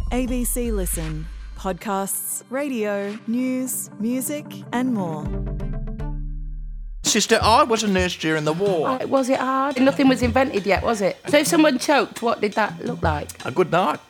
ABC Listen. Podcasts, radio, news, music and more. Sister, I was a nurse during the war. Was it hard? Nothing was invented yet, was it? So if someone choked, what did that look like? A good night.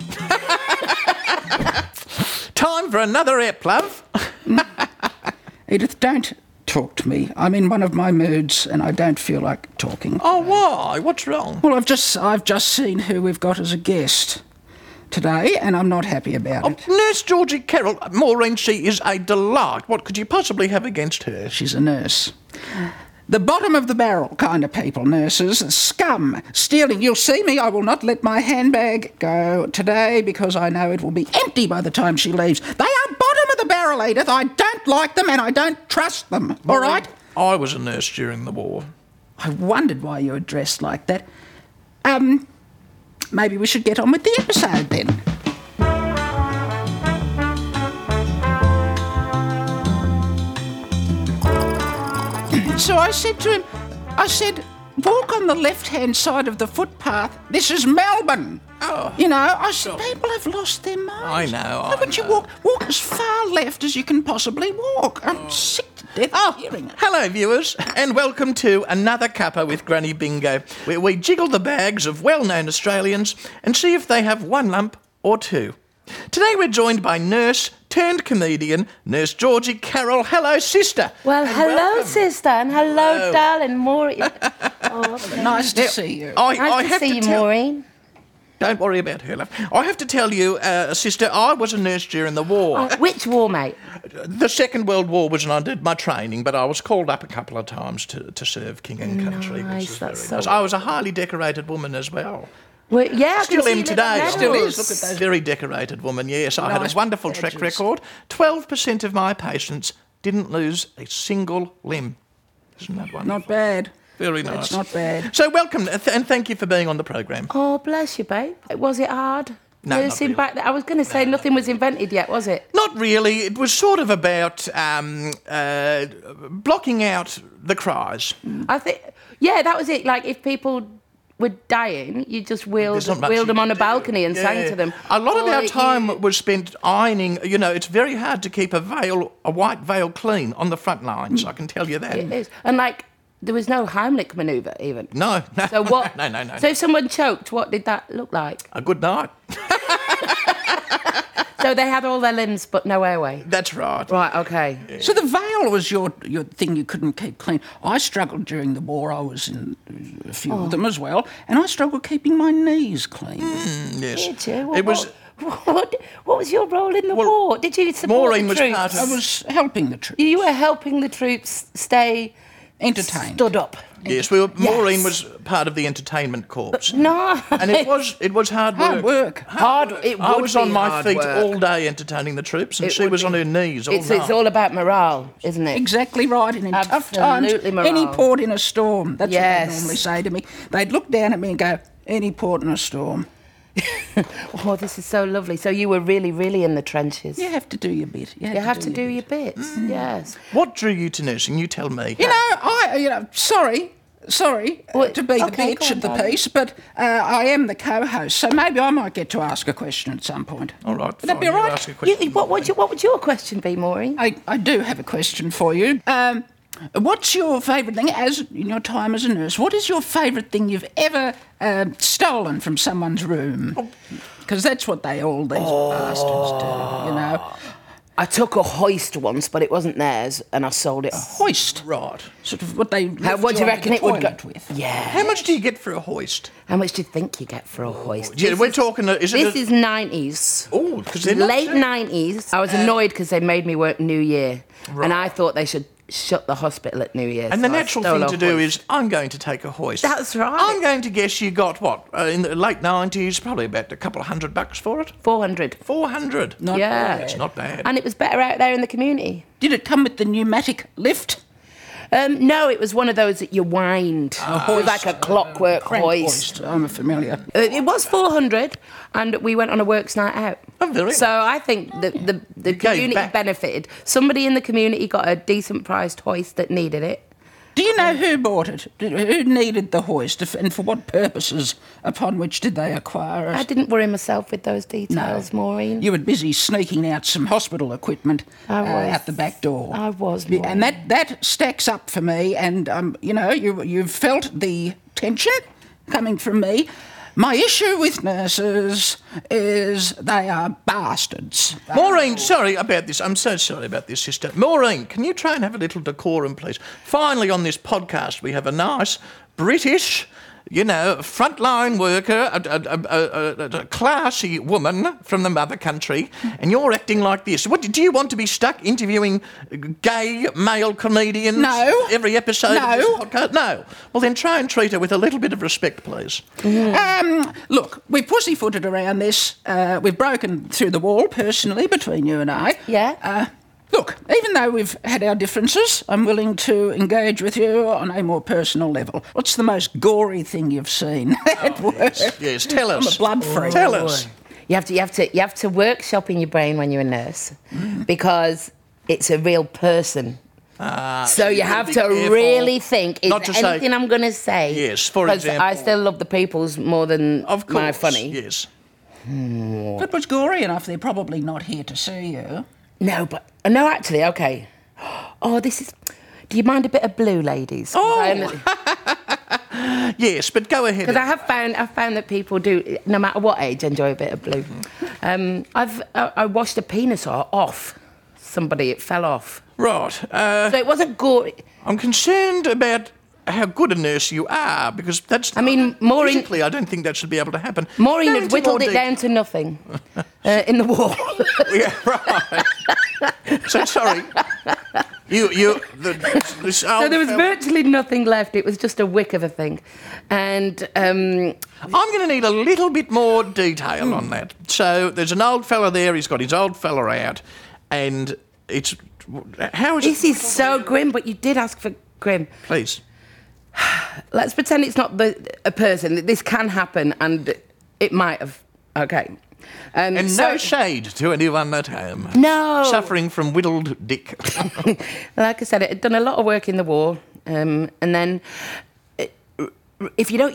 Time for another ep, love. Edith, don't talk to me. I'm in one of my moods and I don't feel like talking. Oh, why? What's wrong? Well, I've just seen who we've got as a guest today and I'm not happy about it. Nurse Georgie Carroll. Maureen, she is a delight. What could you possibly have against her? She's a nurse. The bottom of the barrel kind of people, nurses. Scum. Stealing. You'll see me. I will not let my handbag go today because I know it will be empty by the time she leaves. They are bottom of the barrel, Edith. I don't like them and I don't trust them. All right? I was a nurse during the war. I wondered why you were dressed like that. Maybe we should get on with the episode then. So I said to him, walk on the left-hand side of the footpath. This is Melbourne. Oh. You know, I said, people have lost their minds. I know. Why don't you walk as far left as you can possibly walk? I'm sick to death of hearing it. Hello, viewers, and welcome to another cuppa with Granny Bingo, where we jiggle the bags of well-known Australians and see if they have one lump or two. Today we're joined by nurse turned comedian, Nurse Georgie Carroll. Hello, sister. Well, And hello, welcome. sister, and hello, darling Maureen. Nice to see you. Nice to have see you, tell- Maureen. Don't worry about her, love. I have to tell you, sister, I was a nurse during the war. Which war, mate? The Second World War was when I did my training, but I was called up a couple of times to serve King and Country. Nice, which was that's very so nice. I was a highly decorated woman as well. Well, yeah, I Still can am see today. that Still now. is. Look at those very decorated woman, yes. I had Nice a wonderful track badges. record. 12% of my patients didn't lose a single limb. Isn't that wonderful? Not bad. Very nice. It's not bad. So welcome, and thank you for being on the program. Oh, bless you, babe. Was it hard? No, not Nursing really. back there? I was going to say nothing was invented yet, was it? Not really. It was sort of about blocking out the cries. I think, yeah, that was it. Like, if people were dying, you just wheeled There's not much them you on a can do. balcony and sang to them. A lot of Or our you- time was spent ironing. You know, it's very hard to keep a white veil clean on the front lines, I can tell you that. It is. And, like, there was no Heimlich manoeuvre, even. No. So what? No. So if someone choked, what did that look like? A good night. So they had all their limbs but no airway. That's right. Right, okay. So the veil was your thing you couldn't keep clean. I struggled during the war. I was in a few of them as well, and I struggled keeping my knees clean. Yes. Did you? Well, It was. What was your role in the war? Did you support Maureen the was troops? part of- I was helping the troops. You were helping the troops stay Entertained. stood up. Yes, Maureen was part of the entertainment corps. No. And it was hard work. Hard work. It I would was on be my hard feet work. all day entertaining the troops, and It she would was be. on her knees all night. It's all about morale, isn't it? Exactly right. And in tough times, Absolutely morale. any port in a storm. That's what Yes. they normally say to me. They'd look down at me and go, any port in a storm. Oh, this is so lovely. So you were really, really in the trenches. You have to do your bit. You have to do your bits. Yes. What drew you to nursing? You tell me. Sorry Well, to be the okay, bitch go on, of the darling. piece, but I am the co-host, so maybe I might get to ask a question at some point. All right. Would that be fine, all you right? ask a question. What would your question be, Maureen? I do have a question for you. What's your favourite thing, as in your time as a nurse, what is your favourite thing you've ever stolen from someone's room? Because that's what these bastards do, you know. I took a hoist once, but it wasn't theirs, and I sold it. Hoist. Right. Sort of what they What do you reckon it would go with? Yeah. How much do you get for a hoist? How much do you think you get for a hoist? Yeah, we're talking. Is it? This is 90s. Oh, because they're not Late cheap. 90s. I was annoyed because they made me work New Year. Right. And I thought they should shut the hospital at New Year. And the so I natural stole thing a to do hoist. is, I'm going to take a hoist. That's right. I'm going to guess you got what in the late 90s, probably about a couple of $100 for it. 400. 400. Not Yeah. bad. It's not bad. And it was better out there in the community. Did it come with the pneumatic lift? No, it was one of those that you wind. It was like a clockwork Crank hoist. I'm familiar. It was 400, and we went on a works night out. Oh, very So I think the gave community back. benefited. Somebody in the community got a decent priced hoist that needed it, Do you know who bought it? Who needed the hoist, and for what purposes? Upon which did they acquire it? I didn't worry myself with those details, Maureen. You were busy sneaking out some hospital equipment out the back door. I was, Maureen. And that stacks up for me, and, you've felt the tension coming from me. My issue with nurses is they are bastards. Maureen, sorry about this. I'm so sorry about this, sister. Maureen, can you try and have a little decorum, please? Finally, on this podcast, we have a nice British, frontline worker, a classy woman from the mother country, and you're acting like this. What do you want to be stuck interviewing gay male comedians every episode of this podcast? No. Well, then try and treat her with a little bit of respect, please. Look, we've pussyfooted around this. We've broken through the wall, personally, between you and I. Yeah? Look, even though we've had our differences, I'm willing to engage with you on a more personal level. What's the most gory thing you've seen at work? Yes, tell us. I'm a blood freak. Tell us. You have to workshop in your brain when you're a nurse because it's a real person. So you have to really think, is Not there to say- anything I'm going to say? Yes, for Because example. I still love the peoples more than Of course. my funny. Yes. If it was gory enough, they're probably not here to see you. No, actually, okay. Oh, this is... Do you mind a bit of blue, ladies? Oh. Yes, but go ahead. Because I found that people do, no matter what age, enjoy a bit of blue. I washed a penis off somebody. It fell off. Right. So it wasn't gory. I'm concerned about how good a nurse you are, because that's... I mean, Maureen... Physically, I don't think that should be able to happen. Maureen Go had into whittled more it down to nothing in the wall. Yeah, right. So, sorry. This So there was virtually nothing left. It was just a wick of a thing. And I'm going to need a little bit more detail on that. So there's an old fella there. He's got his old fella out, and it's... How is this it? is so grim, but you did ask for grim. Please. Let's pretend it's not a person. This can happen, and it might have. Okay. And no shade to anyone at home. No. Suffering from whittled dick. Like I said, it had done a lot of work in the war, and then if you don't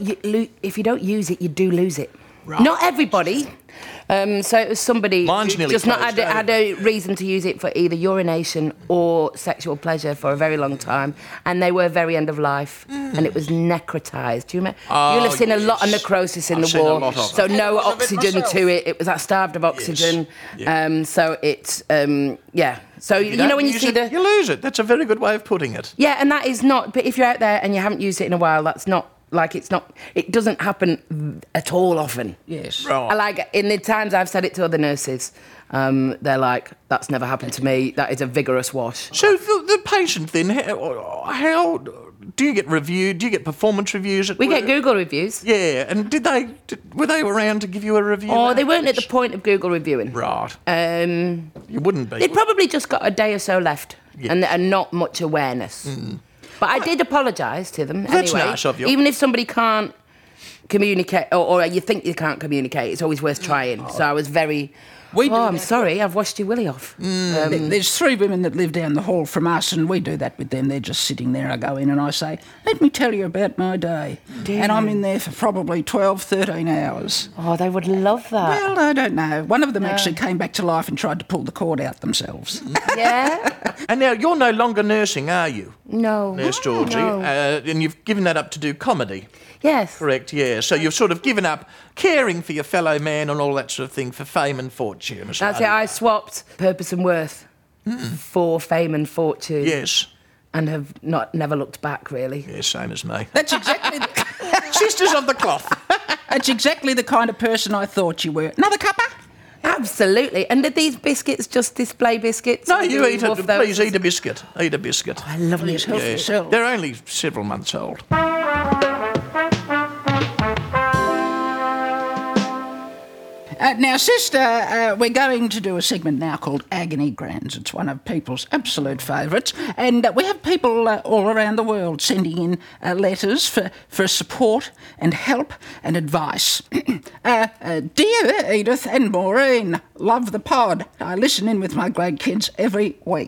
use it, you do lose it. Right. Not everybody. So it was somebody Mine's who nearly just not closed had a reason to use it for either urination or sexual pleasure for a very long time, and they were very end of life, and it was necrotised. Do you remember? You'll have seen a lot of necrosis in I've the seen a war, lot of so it. no Lots of it oxygen myself. to it. It was that starved of oxygen. Yes. So it's yeah. So you know don't when you use see it, you lose it. That's a very good way of putting it. yeah, and that is not. But if you're out there and you haven't used it in a while, that's not like it's not. It doesn't happen at all often. Yes. Right. I like in the times I've said it to other nurses, they're like, "That's never happened to me. That is a vigorous wash." So the patient then, how do you get reviewed? Do you get performance reviews at We work? get Google reviews. Yeah, and were they around to give you a review? Oh, they weren't at the point of Google reviewing. Right. Um, You wouldn't be. they'd probably just got a day or so left, Yes. and not much awareness. But I did apologise to them That's anyway. nice of you. Even if somebody can't communicate, or you think you can't communicate, it's always worth trying. So I was very. We do I'm that. sorry, I've washed your willy off. There's 3 women that live down the hall from us, and we do that with them. They're just sitting there. I go in and I say, let me tell you about my day. And I'm in there for probably 12, 13 hours. Oh, they would love that. Well, I don't know. One of them actually came back to life and tried to pull the cord out themselves. Yeah? And now you're no longer nursing, are you, No. Nurse Georgie? No. And you've given that up to do comedy, Yes. correct? Yeah. So you've sort of given up caring for your fellow man and all that sort of thing for fame and fortune. That's it. I swapped purpose and worth for fame and fortune. Yes. And have never looked back, really. Yeah, same as me. That's exactly Sisters of the cloth. that's exactly the kind of person I thought you were. Another cuppa? Absolutely. And are these biscuits just display biscuits? No, Or you do eat wolf it. those? Please eat a biscuit. Eat a biscuit. I love it. Please help Yeah. yourself. They're only several months old. Now, sister, we're going to do a segment now called Agony Grands. It's one of people's absolute favourites. And we have people all around the world sending in letters for support and help and advice. Dear Edith and Maureen, love the pod. I listen in with my grandkids every week.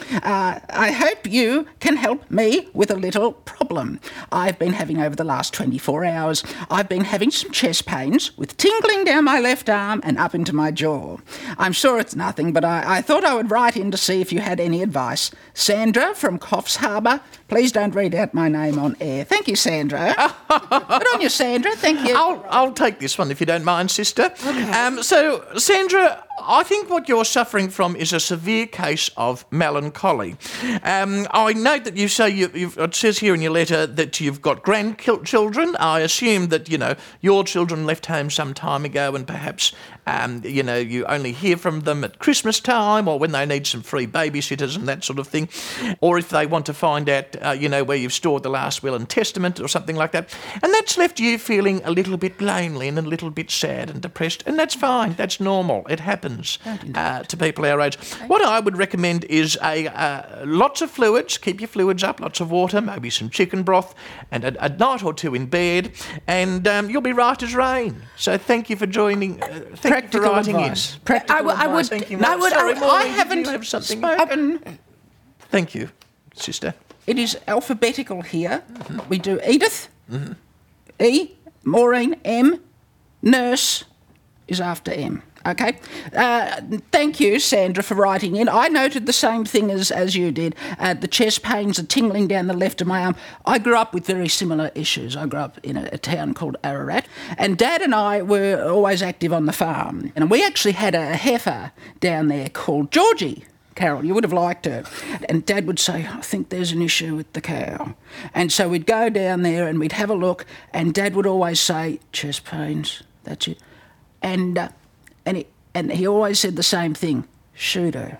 I hope you can help me with a little problem. I've been having, over the last 24 hours, I've been having some chest pains with tingling down my left arm and up into my jaw. I'm sure it's nothing, but I thought I would write in to see if you had any advice. Sandra from Coffs Harbour. Please don't read out my name on air. Thank you, Sandra. Good on you, Sandra. Thank you. I'll take this one if you don't mind, sister. Okay. So, Sandra, I think what you're suffering from is a severe case of melancholy. I note that you say it says here in your letter that you've got grandchildren. I assume that, your children left home some time ago and perhaps, you only hear from them at Christmas time or when they need some free babysitters and that sort of thing. Or if they want to find out, where you've stored the last will and testament or something like that. And that's left you feeling a little bit lonely and a little bit sad and depressed. And that's fine. That's normal. It happens to people our age. What I would recommend is lots of fluids. Keep your fluids up. Lots of water, maybe some chicken broth, and a night or two in bed. And you'll be right as rain. So thank you for joining. Thank you for writing advice. in. Practical advice. Thank you. I haven't spoken. Thank you, sister. It is alphabetical here. We do Edith, E, Maureen, M, nurse is after M. Okay. Thank you, Sandra, for writing in. I noted the same thing as you did. The chest pains are tingling down the left of my arm. I grew up with very similar issues. I grew up in a town called Ararat, and Dad and I were always active on the farm. And we actually had a heifer down there called Georgie. Carol, you would have liked her. And Dad would say, I think there's an issue with the cow. And so we'd go down there and we'd have a look, and Dad would always say, chest pains, that's it. And he always said the same thing, shoot her.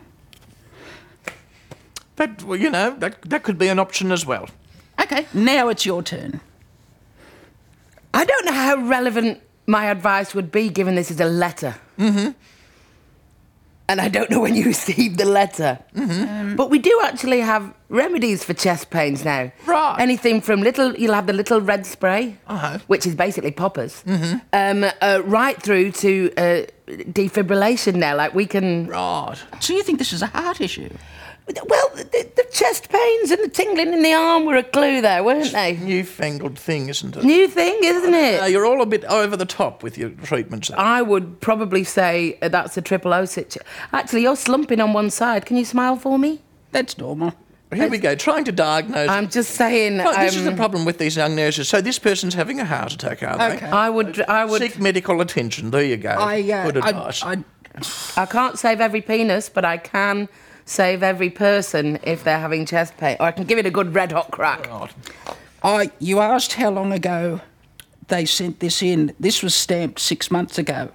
But, that could be an option as well. OK, now it's your turn. I don't know how relevant my advice would be given this is a letter. Mm-hmm. And I don't know when you received the letter. Mm-hmm. But we do actually have remedies for chest pains now. Right. Anything from you'll have the little red spray, which is basically poppers, right through to defibrillation now. Like we can... Right. So you think this is a heart issue? Well, the chest pains and the tingling in the arm were a clue there, weren't they? Newfangled thing, isn't it? New thing, isn't it? You're all a bit over the top with your treatments. I would probably say that's a triple O situation. Actually, you're slumping on one side. Can you smile for me? That's normal. Here we go, trying to diagnose... I'm just saying... Well, this is the problem with these young nurses. So this person's having a heart attack, are they? Okay. I would... Seek medical attention. There you go. Good advice. I can't save every penis, but I can save every person if they're having chest pain. Or I can give it a good red-hot crack. You asked how long ago they sent this in. This was stamped 6 months ago.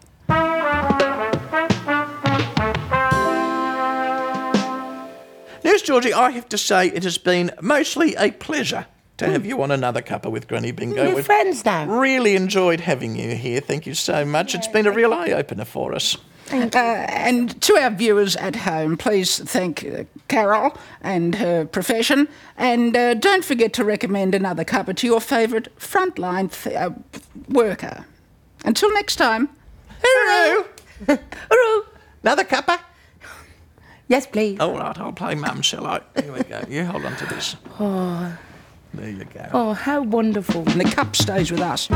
Nurse Georgie, I have to say it has been mostly a pleasure to have you on Another Cuppa with Granny Bingo. We're friends now. Really enjoyed having you here. Thank you so much. It's been a real eye-opener for us. And to our viewers at home, please thank Carol and her profession. And don't forget to recommend Another Cuppa to your favourite frontline worker. Until next time. Hooroo! Hooroo! Another cuppa? Yes, please. All right, I'll play Mum, shall I? Here we go. You hold on to this. Oh. There you go. Oh, how wonderful. And the cup stays with us.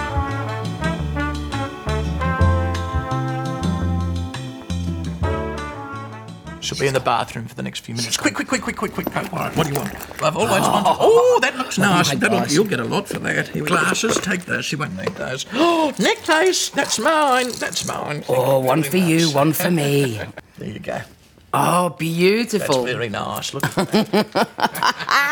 She'll be in the bathroom for the next few minutes. Quick. Go. All right, what do you want? I've always wanted... Oh, that looks nice. You'll get a lot for that. Glasses, take those. She won't need those. Oh, necklace. That's mine. Oh, one for you, one for me. There you go. Oh, beautiful. That's very nice. Look at that.